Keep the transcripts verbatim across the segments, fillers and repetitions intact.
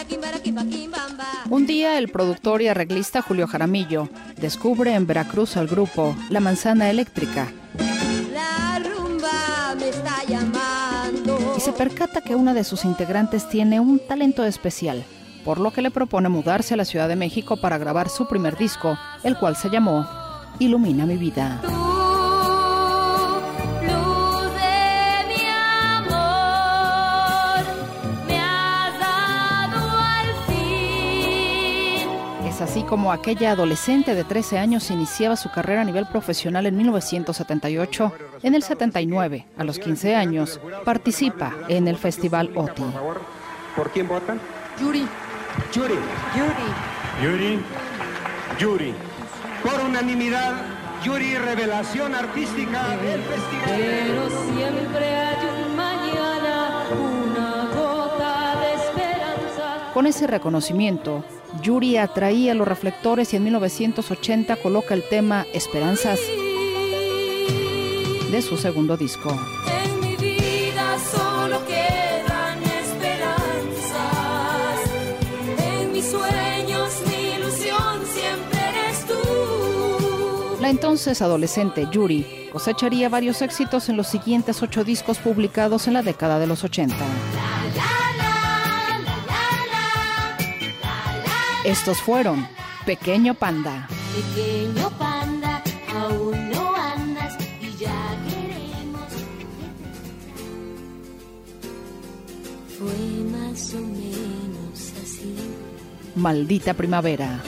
Un día el productor y arreglista Julio Jaramillo descubre en Veracruz al grupo La Manzana Eléctrica. La rumba me está llamando. Y se percata que una de sus integrantes tiene un talento especial, por lo que le propone mudarse a la Ciudad de México para grabar su primer disco, el cual se llamó Ilumina mi vida. Es así como aquella adolescente de trece años iniciaba su carrera a nivel profesional en mil novecientos setenta y ocho. En el setenta y nueve, a los quince años, participa en el Festival O T I. Por favor, ¿por quién votan? Yuri. Yuri. Yuri. Yuri. Yuri. Por unanimidad, Yuri, revelación artística del festival. Pero siempre hay un mañana, una gota de esperanza. Con ese reconocimiento, Yuri atraía los reflectores y en mil novecientos ochenta coloca el tema Esperanzas de su segundo disco. En mi vida solo quedan esperanzas. En mis sueños, mi ilusión siempre eres tú. La entonces adolescente Yuri cosecharía varios éxitos en los siguientes ocho discos publicados en la década de los ochenta. Estos fueron Pequeño Panda, Pequeño panda, aún no andas y ya queremos. Fue más o menos así. Maldita Primavera,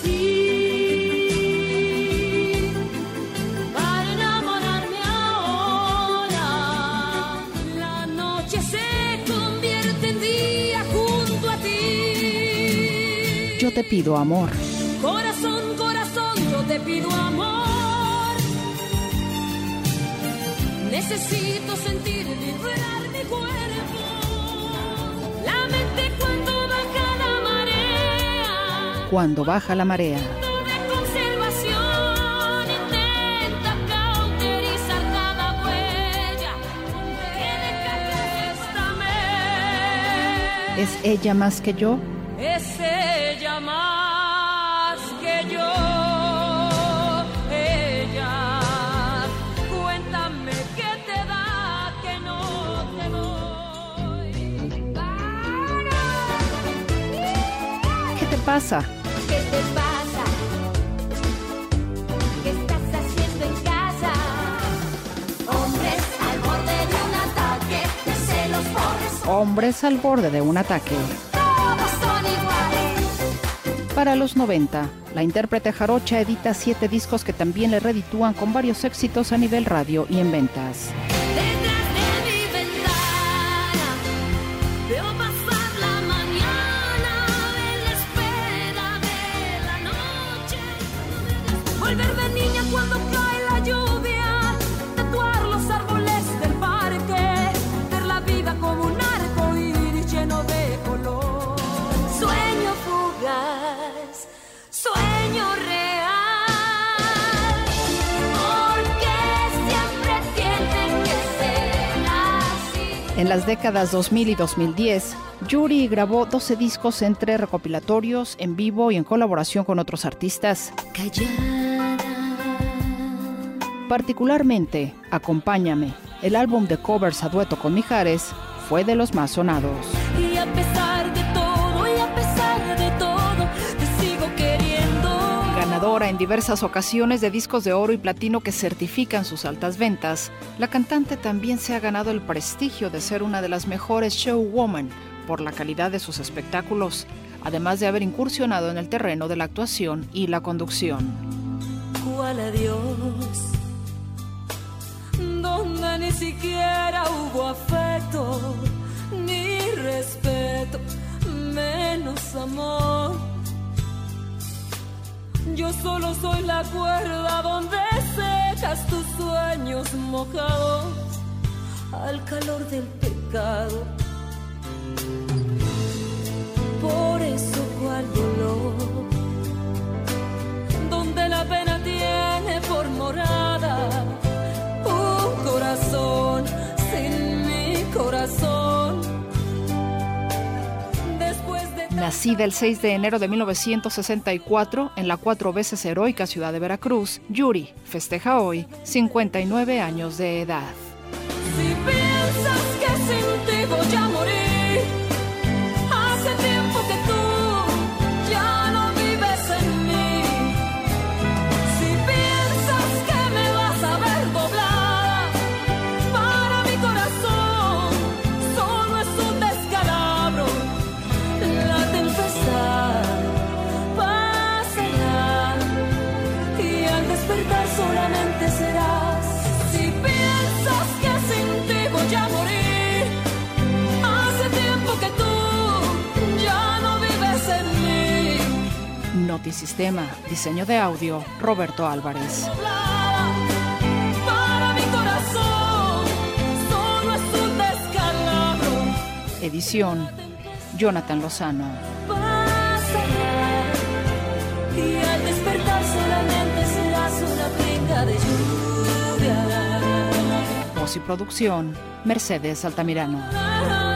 Sí, para enamorarme ahora, la noche se convierte en día junto a ti. Yo te pido amor, Corazón, corazón, yo te pido amor. Necesito sentir vibrar mi cuerpo. La mente cuando baja la marea. Cuando baja la marea. De conservación intenta cauterizar cada huella que deja que esta me. ¿Es ella más que yo? Es ella más que yo. Ella, cuéntame qué te da que no te doy. Para. ¿Qué te pasa? ¿Qué te pasa? ¿Qué estás haciendo en casa? Hombres al borde de un ataque de celos por eso. Hombres al borde de un ataque. Todos son iguales. Para los noventa, la intérprete jarocha edita siete discos que también le reditúan con varios éxitos a nivel radio y en ventas. Detrás de mi ventana veo pasar la mañana en la espera de la noche. Volverme niña cuando cae la lluvia, tatuar los árboles del parque, ver la vida como un arco iris lleno de color. Sueño fugaz, sueño real, porque siempre tiene que ser así. En las décadas dos mil y dos mil diez, Yuri grabó doce discos entre recopilatorios, en vivo y en colaboración con otros artistas. Callada, Particularmente, Acompáñame, el álbum de covers a dueto con Mijares, fue de los más sonados. y a pesar de todo, y a pesar de todo, te sigo queriendo. Ganadora en diversas ocasiones de discos de oro y platino que certifican sus altas ventas, la cantante también se ha ganado el prestigio de ser una de las mejores showwoman por la calidad de sus espectáculos, además de haber incursionado en el terreno de la actuación y la conducción. ¿Cuál adiós? Donde ni siquiera hubo afecto, ni respeto, menos amor. Yo solo soy la cuerda donde secas tus sueños mojados al calor del pecado. Por eso cual dolor, donde la pena tiene por morada un corazón sin mi corazón. Después de Nacida el seis de enero de mil novecientos sesenta y cuatro en la cuatro veces heroica ciudad de Veracruz, Yuri festeja hoy cincuenta y nueve años de edad. Si piensas que sin ti voy a morir, hace tiempo que tú ya no vives en mí. Si piensas que me vas a ver doblar, para mi corazón solo es un descalabro. La tempestad pasará y al despertar solamente serás. Si piensas que sin ti voy a morir, hace tiempo que tú ya no vives en mí. Notisistema, diseño de audio, Roberto Álvarez. Para mi corazón solo es un descalabro. Edición, Jonathan Lozano. Pasará y al despertar solamente serás una brinca de lluvia. Voz y producción, Mercedes Altamirano. Ah,